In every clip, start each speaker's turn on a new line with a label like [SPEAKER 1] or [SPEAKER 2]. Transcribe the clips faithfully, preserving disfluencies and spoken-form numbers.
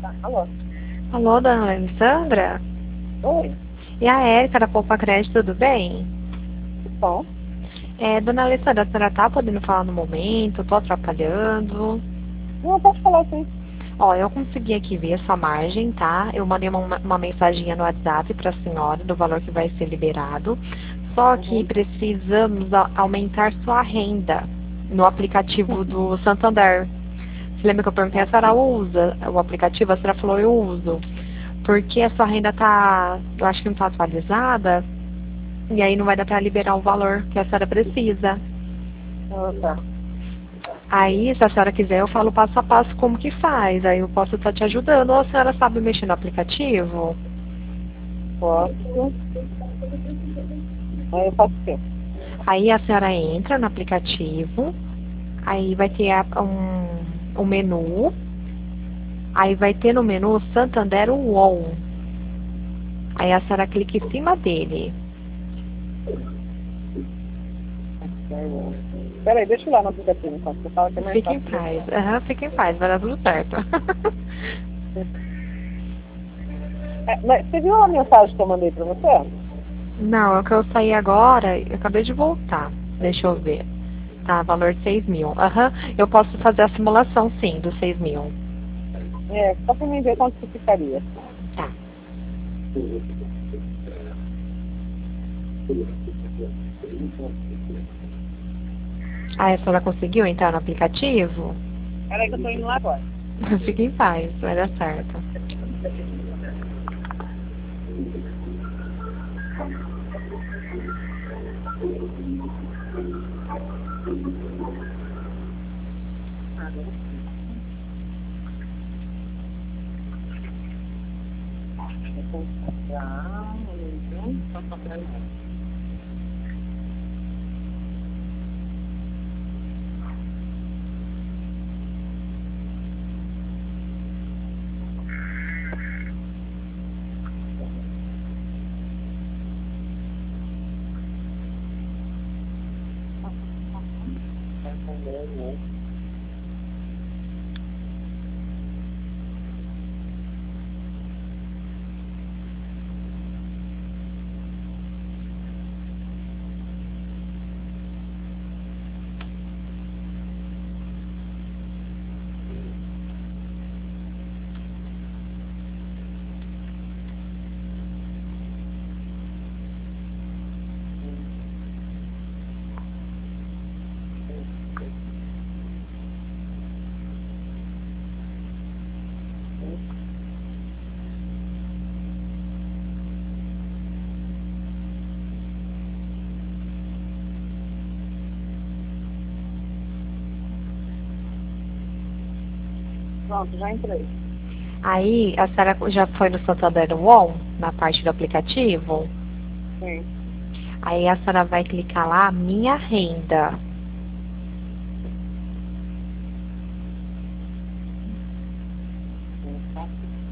[SPEAKER 1] Alô?
[SPEAKER 2] Alô, dona Alessandra?
[SPEAKER 1] Oi,
[SPEAKER 2] E a Érica da Poupa Crédito, tudo bem?
[SPEAKER 1] bom.
[SPEAKER 2] É, dona Alessandra, a senhora tá podendo falar no momento? Tô atrapalhando?
[SPEAKER 1] Não, pode falar sim.
[SPEAKER 2] Ó, eu consegui aqui ver a sua margem, tá? Eu mandei uma, uma mensaginha no WhatsApp pra senhora do valor que vai ser liberado. Só que
[SPEAKER 1] Uhum.
[SPEAKER 2] precisamos a- aumentar sua renda no aplicativo do Santander. Você lembra que eu perguntei, a
[SPEAKER 1] Ah,
[SPEAKER 2] senhora usa o aplicativo? A senhora falou, eu uso. Porque a sua renda tá, eu acho que não tá atualizada. E aí não vai dar para liberar o valor que a senhora precisa.
[SPEAKER 1] ah, tá.
[SPEAKER 2] Aí, se a senhora quiser, eu falo passo a passo como que faz. Aí eu posso estar te ajudando. Ou a senhora sabe mexer no aplicativo?
[SPEAKER 1] Posso. Aí eu faço o quê?
[SPEAKER 2] Aí a senhora entra no aplicativo. Aí vai ter a- um, um menu. Aí vai ter no menu Santander UOL. Aí a senhora clica em cima dele.
[SPEAKER 1] Peraí, deixa eu ir lá no aplicativo enquanto você fala que é mais
[SPEAKER 2] Fique em
[SPEAKER 1] fácil de
[SPEAKER 2] paz.
[SPEAKER 1] achar.
[SPEAKER 2] Aham, fique em paz. Vai dar tudo certo.
[SPEAKER 1] É, mas você viu a mensagem que eu mandei pra você?
[SPEAKER 2] Não, é o que eu saí agora. Eu acabei de voltar. Deixa eu ver. Tá, valor seis mil. Aham, eu posso fazer a simulação sim, dos seis mil.
[SPEAKER 1] É, só pra mim ver quanto que ficaria.
[SPEAKER 2] Tá. Ah, a senhora conseguiu entrar no aplicativo?
[SPEAKER 1] Peraí que eu tô indo lá agora.
[SPEAKER 2] Fique em paz, vai dar certo.
[SPEAKER 1] Agora sim. Eu vou comprar, um minutinho, só comprar mais. Vai entender, né? Pronto, já entrei.
[SPEAKER 2] Aí, a senhora já foi no Santander UOL, na parte do aplicativo?
[SPEAKER 1] Sim.
[SPEAKER 2] Aí a senhora vai clicar lá, minha renda.
[SPEAKER 1] Sim, tá.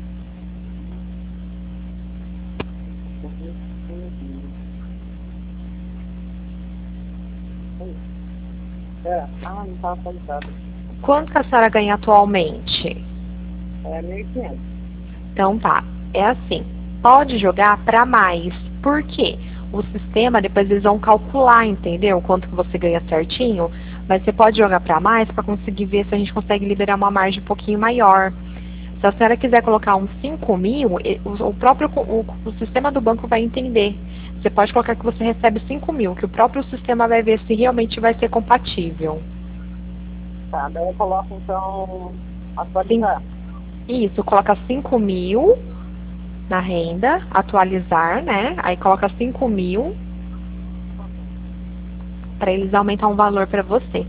[SPEAKER 1] É. Ah, não tá atualizado.
[SPEAKER 2] Quanto que a senhora ganha atualmente?
[SPEAKER 1] É mil e quinhentos.
[SPEAKER 2] Então tá, é assim, pode jogar para mais. Por quê? O sistema, depois eles vão calcular, entendeu? Quanto que você ganha certinho. Mas você pode jogar para mais para conseguir ver se a gente consegue liberar uma margem um pouquinho maior. Se a senhora quiser colocar uns cinco mil, e- o o próprio co- o, o sistema do banco vai entender. Você pode colocar que você recebe cinco mil, que o próprio sistema vai ver se realmente vai ser compatível.
[SPEAKER 1] Tá, daí eu coloco então
[SPEAKER 2] Sim,
[SPEAKER 1] atualizar.
[SPEAKER 2] isso, coloca cinco mil na renda, atualizar, né? Aí coloca cinco mil para eles aumentar um valor para você.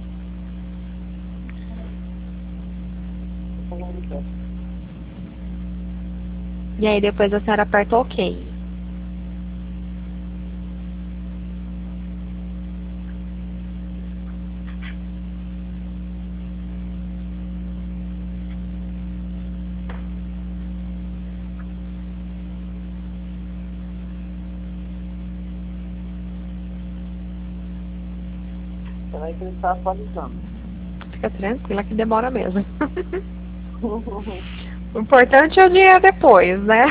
[SPEAKER 2] E aí depois a senhora aperta OK.
[SPEAKER 1] Peraí que ele está atualizando.
[SPEAKER 2] Fica tranquila que demora mesmo. O importante é o dinheiro depois, né?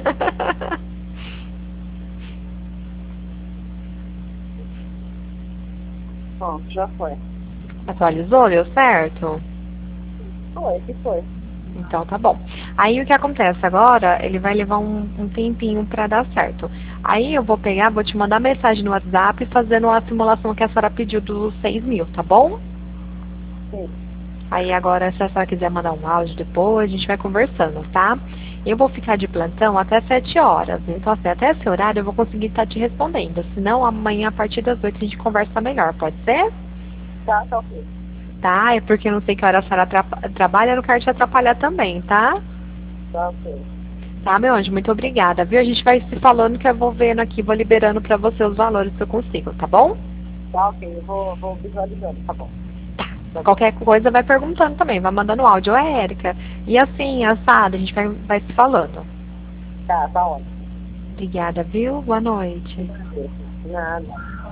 [SPEAKER 1] Pronto, já foi.
[SPEAKER 2] Atualizou, deu certo?
[SPEAKER 1] Foi, que foi.
[SPEAKER 2] Então tá bom. Aí o que acontece agora, ele vai levar um, um tempinho pra dar certo. Aí eu vou pegar, vou te mandar mensagem no WhatsApp fazendo a simulação que a senhora pediu dos seis mil, tá bom?
[SPEAKER 1] Sim.
[SPEAKER 2] Aí agora, se a senhora quiser mandar um áudio depois, a gente vai conversando, tá? Eu vou ficar de plantão até sete horas. Então, assim, até esse horário eu vou conseguir estar te respondendo. Senão, amanhã, a partir das oito, a gente conversa melhor, pode ser?
[SPEAKER 1] Tá, tá ok.
[SPEAKER 2] Tá? É porque eu não sei que hora a senhora tra trabalha, eu não quero te atrapalhar também, tá?
[SPEAKER 1] Tá ok.
[SPEAKER 2] Tá, meu anjo? Muito obrigada, viu? A gente vai se falando que eu vou vendo aqui, vou liberando pra você os valores que eu consigo, tá bom?
[SPEAKER 1] Tá ok, eu vou, vou visualizando, tá bom.
[SPEAKER 2] Qualquer coisa vai perguntando também, vai mandando áudio, é Érica. E assim, assado, a gente vai, vai se falando.
[SPEAKER 1] Tá, tá ótimo.
[SPEAKER 2] Obrigada, viu? Boa noite.
[SPEAKER 1] Nada.